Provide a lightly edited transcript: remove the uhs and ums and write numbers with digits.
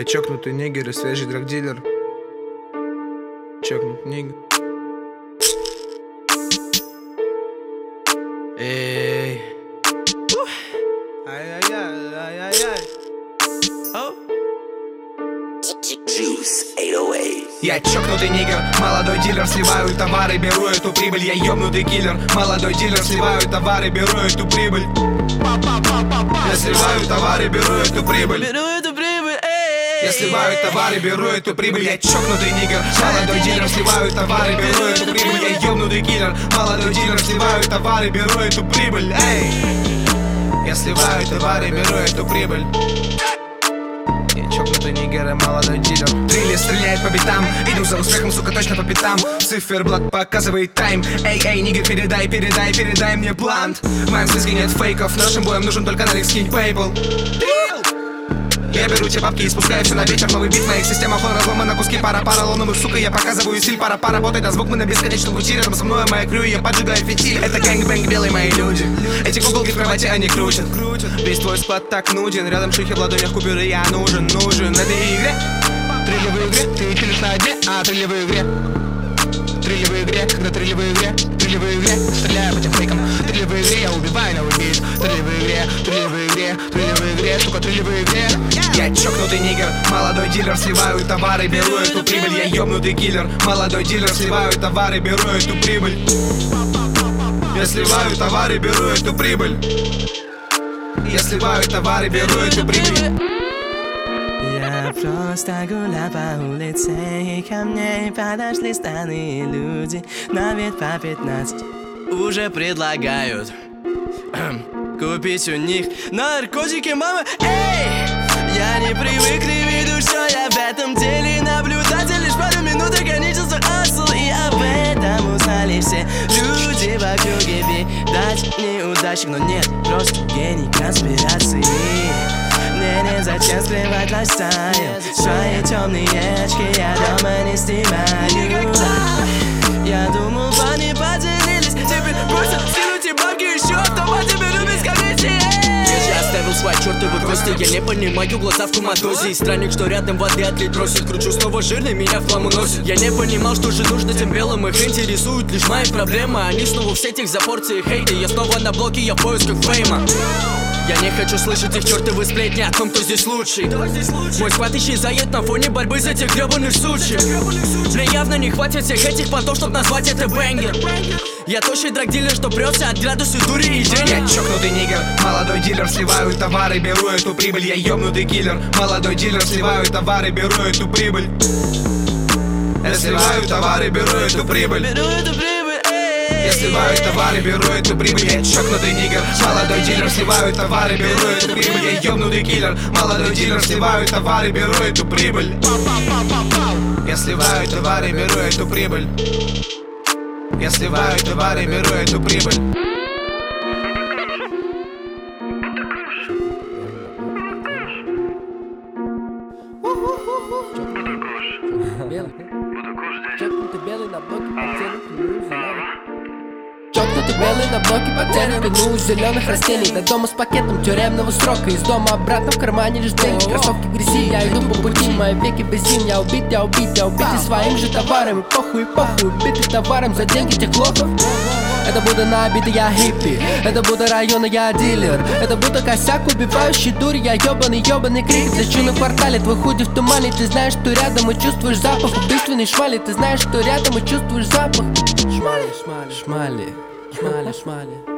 Я чокнутый нигер и свежий драгдилер. Чокнутый нигер. Эй. Ай-яй-яй. Я чокнутый нигер, молодой дилер, сливаю товары, беру эту прибыль. Я ёбнутый киллер, молодой дилер, сливаю товары, беру эту прибыль. Я сливаю товары, беру эту прибыль. Я сливаю товары, беру эту прибыль. Я чокнутый нигер, молодой дилер, сливаю товары, беру эту прибыль. Я ёбнутый киллер, молодой дилер, сливаю товары, беру эту прибыль. Эй! Я сливаю товары, беру эту прибыль. Я чокнутый нигер и молодой дилер. Триллер стреляет по битам, иду за успехом, сука, точно по пятам. Циферблат показывает тайм. Эй, нигер, передай мне блант. В моем списке нет фейков, нашим боем нужен только налик, скинь пейпл. Я беру те бабки и спускаю все на ветер. Новый бит, моих систем охлон разломан на куски. Пара ломовых, сука, я показываю стиль. Пора работать на звук, мы на бесконечном пути. Рядом со мной моя крю, я поджигаю фитиль. Это гэнг-бэнг, белые мои люди. Эти куколки в кровати, они крутят. Весь твой склад так нуден. Рядом шихи в ладонях купюры, я нужен этой игре. Триллевой игре, ты пилишь на одне, триллевой игре. Триллевой игре, когда триллевой игре. Триллевой игре, стреляю по тем фейкам. Триллевой игре, я убиваю новый бит. Триллевой игре, сука, триллевой игре. Я чокнутый нигер, молодой дилер, сливаю товары, беру эту прибыль. Я ёбнутый киллер, молодой дилер, сливаю товары, беру эту прибыль. Я сливаю товары, беру эту прибыль. Я сливаю товары, беру эту прибыль. Я просто гулял по улице, и ко мне подошли странные люди. На вид по 15 уже предлагают купить у них наркотики, мама. Эй! Я не привык, не виду, что я в этом деле наблюдатель. Лишь пару минут ограничился асл, и об этом узнали все люди в округе. Видать, неудачник, но нет, просто гений конспирации. Мне незачем скрывать лайфстайл, свои темные очки я дома не снимаю. Я думал, парни поделились, теперь просто скинуть и бабки еще автоматы беру без комиссии. Я оставил свои чертовы кости, я не понимаю глаза в коматозе. И странник, что рядом воды отлить бросит. Кручу снова жирный, меня в хлам уносит. Я не понимал, что же нужно тем белым. Их интересуют лишь мои проблемы. Они снова в сетях за порции хейта. Я снова на блоке, я в поисках фейма. Я не хочу слышать их чертовы сплетни о том, кто здесь лучший. Мой склад исчезает на фоне борьбы за этих гребаных сучек. Мне явно не хватит всех этих понтов, чтоб назвать это бэнгер. Я тощий драгдилер, что прётся от градуса дури и денег. Я чокнутый нигер, молодой дилер, сливаю товары, беру эту прибыль. Я ёбнутый киллер, молодой дилер, сливаю товары, беру эту прибыль. Я сливаю товары, беру эту прибыль. Я сливаю товары, беру эту прибыль. Я чокнутый нигер, молодой дилер, сливаю товары, беру эту прибыль. Я ёбнутый киллер, молодой дилер, сливаю товары, беру эту прибыль. Я сливаю товары, беру эту прибыль. Я сливаю товары, беру эту прибыль. Чокнутый белый на блоке, чокнутый белый на блоке, потерян вину зеленых растений. До дома с пакетом тюремного срока. Из дома обратно в кармане лишь деньги. Кроссовки в грязи, я иду по пути, мои веки бензин. Я убит и своим же товаром. И похуй, убитый товаром за деньги тех лохов. Это будто набитый, я хиппи. Это будто района, я дилер. Это будто косяк, убивающий дурь. Я ёбаный крик. Лечу на квартале, твой худи в тумане. Ты знаешь, что рядом и чувствуешь запах. Убийственный шмали, ты знаешь, что рядом и чувствуешь запах. Шмали.